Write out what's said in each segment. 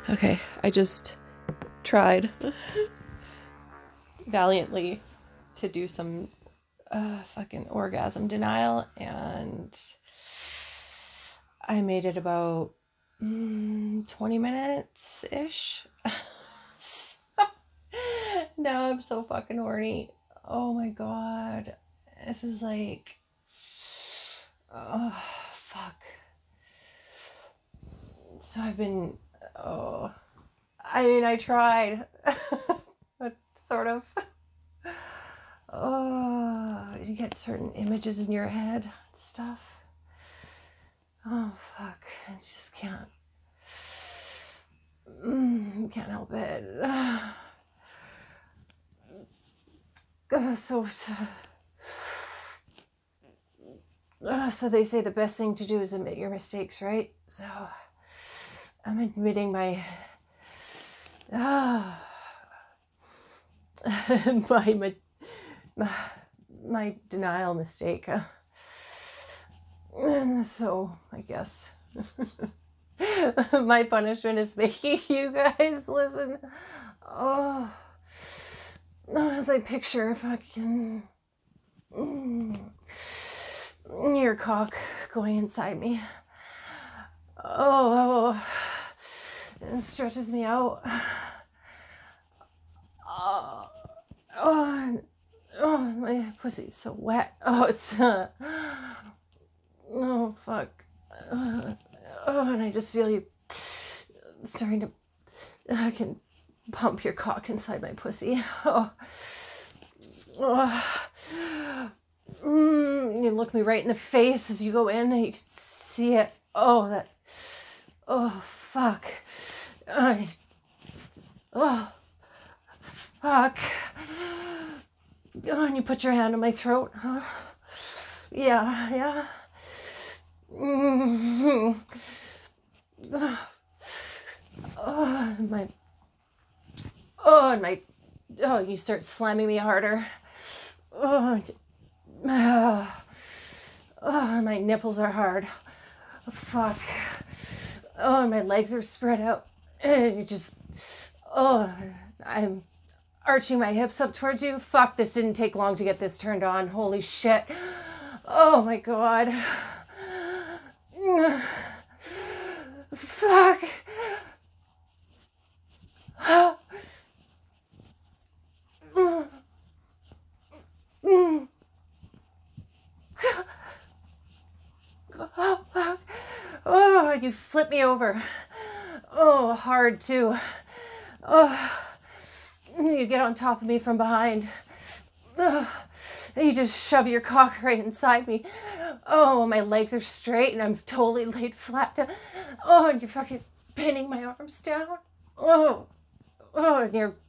Okay, I just tried valiantly to do some fucking orgasm denial, and I made it about 20 minutes ish. Now I'm so fucking horny. Oh my god. This is like, oh fuck. So I've been, I tried, but sort of. Oh, you get certain images in your head and stuff. Oh fuck, I just can't help it. So they say the best thing to do is admit your mistakes, right? So I'm admitting my my denial mistake. So I guess my punishment is making you guys listen. Oh, as I picture fucking your cock going inside me. Oh, it stretches me out. Oh, my pussy's so wet. Oh, it's oh fuck. And I just feel you starting to. I can pump your cock inside my pussy. You look me right in the face as you go in, and you can see it. Oh fuck. Fuck. Oh, and you put your hand on my throat. Huh? Yeah. You start slamming me harder. My nipples are hard. Fuck. My legs are spread out. And you just, I'm arching my hips up towards you. Fuck, this didn't take long to get this turned on. Holy shit. Oh my god. Fuck. Oh, you flip me over. Oh, hard too. Oh, you get on top of me from behind. You just shove your cock right inside me. Oh, my legs are straight and I'm totally laid flat down. Oh, and you're fucking pinning my arms down. And you're,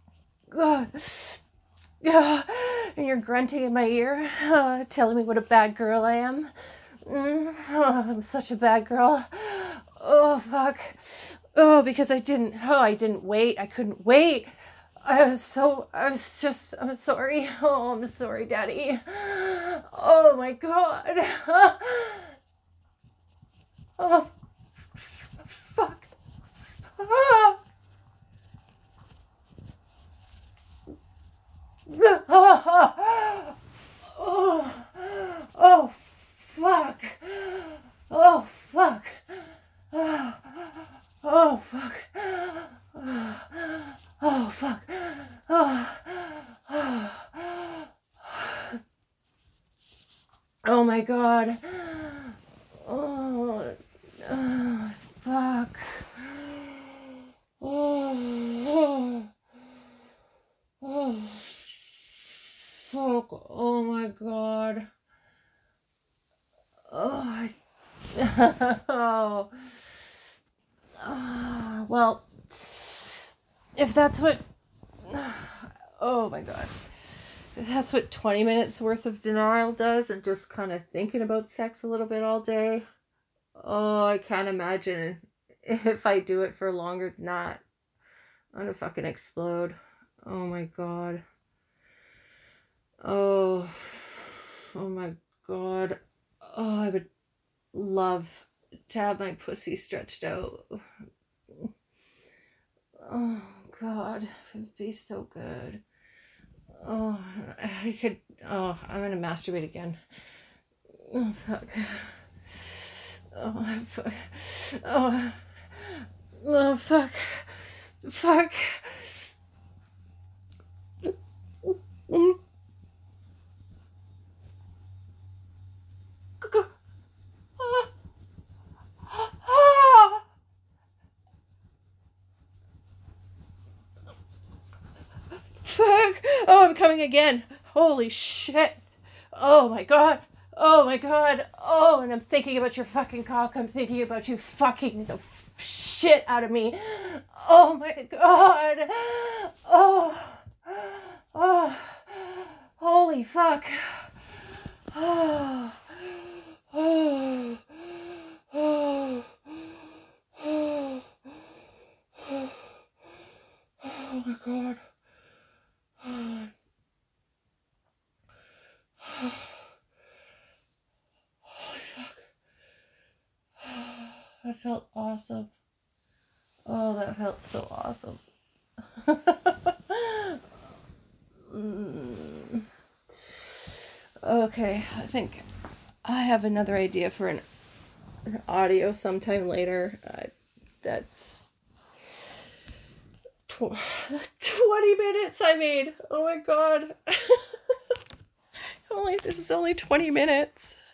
and you're grunting in my ear, telling me what a bad girl I am. I'm such a bad girl. Oh, fuck. Oh, because I didn't wait. I couldn't wait. I'm sorry. Oh, I'm sorry, Daddy. Oh my god. Oh, fuck. Oh. Oh, fuck. Oh, fuck. Oh, fuck. Oh, fuck. Oh my god. Oh, fuck. Oh, fuck. Oh my god. Oh, well, if that's what, oh my god, if that's what 20 minutes worth of denial does, and just kind of thinking about sex a little bit all day, I can't imagine if I do it for longer than that. I'm gonna fucking explode. Oh my god. Oh my god. Oh, I would love to have my pussy stretched out. Oh, God. It would be so good. Oh, I could. Oh, I'm gonna masturbate again. Oh, fuck. Oh, fuck. Oh, oh, fuck. Fuck. Fuck. Oh, I'm coming again. Holy shit. Oh my god. Oh my god. Oh, and I'm thinking about your fucking cock. I'm thinking about you fucking the shit out of me. Oh my god. Oh. Oh. Holy fuck. Oh. Oh. Oh. Oh. Oh my god. Holy fuck. That felt awesome. Oh, that felt so awesome. Okay, I think I have another idea for an audio sometime later. That's 20 minutes I made. Oh my god. This is only 20 minutes.